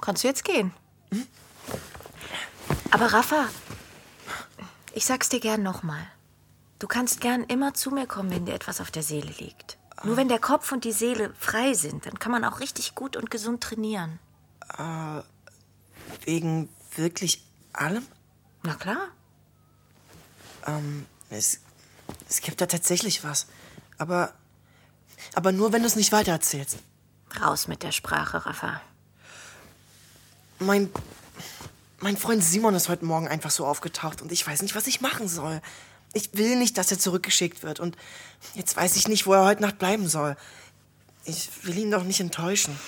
kannst du jetzt gehen. Aber Rafa, ich sag's dir gern nochmal. Du kannst gern immer zu mir kommen, wenn dir etwas auf der Seele liegt. Nur wenn der Kopf und die Seele frei sind, dann kann man auch richtig gut und gesund trainieren. Wegen wirklich allem? Na klar. Es gibt da tatsächlich was. Aber nur, wenn du es nicht weitererzählst. Raus mit der Sprache, Rafa. Mein Freund Simon ist heute Morgen einfach so aufgetaucht und ich weiß nicht, was ich machen soll. Ich will nicht, dass er zurückgeschickt wird und jetzt weiß ich nicht, wo er heute Nacht bleiben soll. Ich will ihn doch nicht enttäuschen.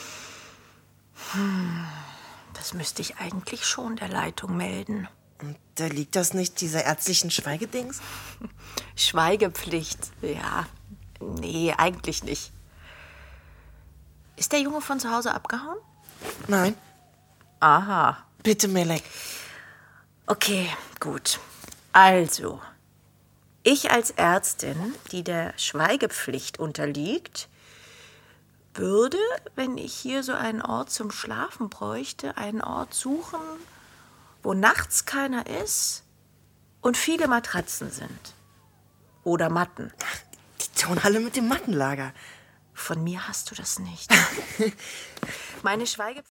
Das müsste ich eigentlich schon der Leitung melden. Und da liegt das nicht dieser ärztlichen Schweigedings? Schweigepflicht, ja. Nee, eigentlich nicht. Ist der Junge von zu Hause abgehauen? Nein. Aha. Bitte, Melek. Okay, gut. Also, ich als Ärztin, die der Schweigepflicht unterliegt, würde, wenn ich hier so einen Ort zum Schlafen bräuchte, einen Ort suchen, wo nachts keiner ist und viele Matratzen sind. Oder Matten. Die Turnhalle mit dem Mattenlager. Von mir hast du das nicht. Meine Schweigepflicht